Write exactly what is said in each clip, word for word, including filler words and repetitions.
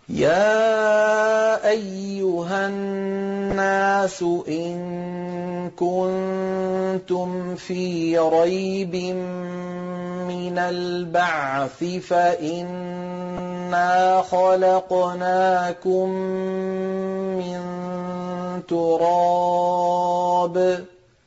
يَا أَيُّهَا النَّاسُ إِن كُنتُمْ فِي رَيْبٍ مِّنَ الْبَعْثِ فَإِنَّا خَلَقْنَاكُم مِّن تُرَابٍ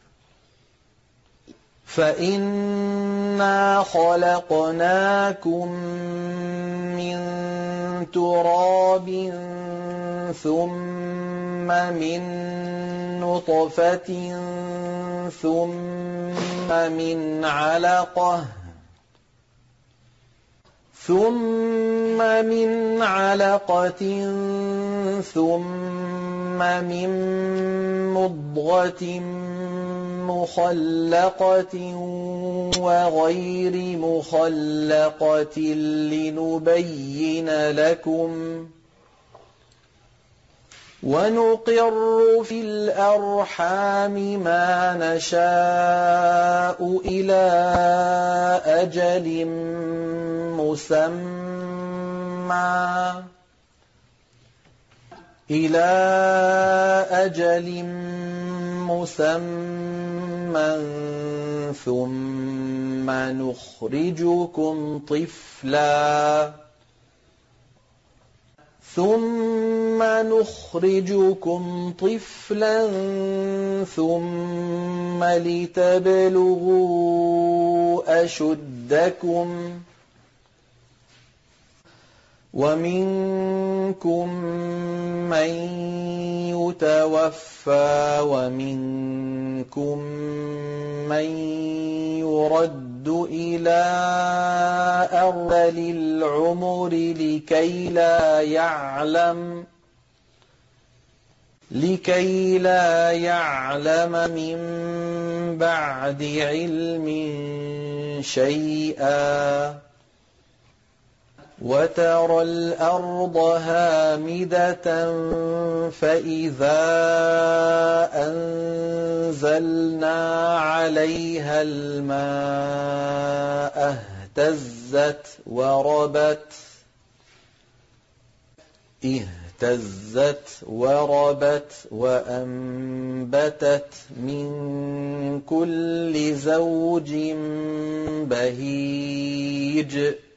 فَإِنَّا خَلَقْنَاكُم مِّن تُرَابٍ ثُمَّ مِن نُّطْفَةٍ ثُمَّ مِنْ عَلَقَةٍ ثُمَّ مِنْ عَلَقَةٍ ثُمَّ مِن مُّضْغَةٍ مُّخَلَّقَةٍ وَغَيْرِ مُخَلَّقَةٍ لِّنُبَيِّنَ لَكُمْ ۚ وَنُقِرُّ فِي الْأَرْحَامِ مَا نَشَاءُ إِلَىٰ أَجَلٍ مُّسَمًّى إِلَىٰ أَجَلٍ مُّسَمًّى ثُمَّ نُخْرِجُكُمْ طِفْلًا ثُمَّ نُخْرِجُكُمْ طِفْلًا ثُمَّ لِتَبْلُغُوا أَشُدَّكُمْ ۖ وَمِنكُم مَّن يُتَوَفَّىٰ وَمِنكُم مَّن يُرَدُّ إِلَىٰ أَرْذَلِ الْعُمُرِ لِكَيْ لَا يَعْلَمَ لِكَيْ لَا يَعْلَمَ مِن بَعْدِ عِلْمٍ شَيْئًا ۚ وَتَرَى الْأَرْضَ هَامِدَةً فَإِذَا أَنزَلْنَا عَلَيْهَا الْمَاءَ اهْتَزَّتْ وَرَبَتْ اهْتَزَّتْ وَرَبَتْ وَأَنبَتَتْ مِن كُلِّ زَوْجٍ بَهِيجٍ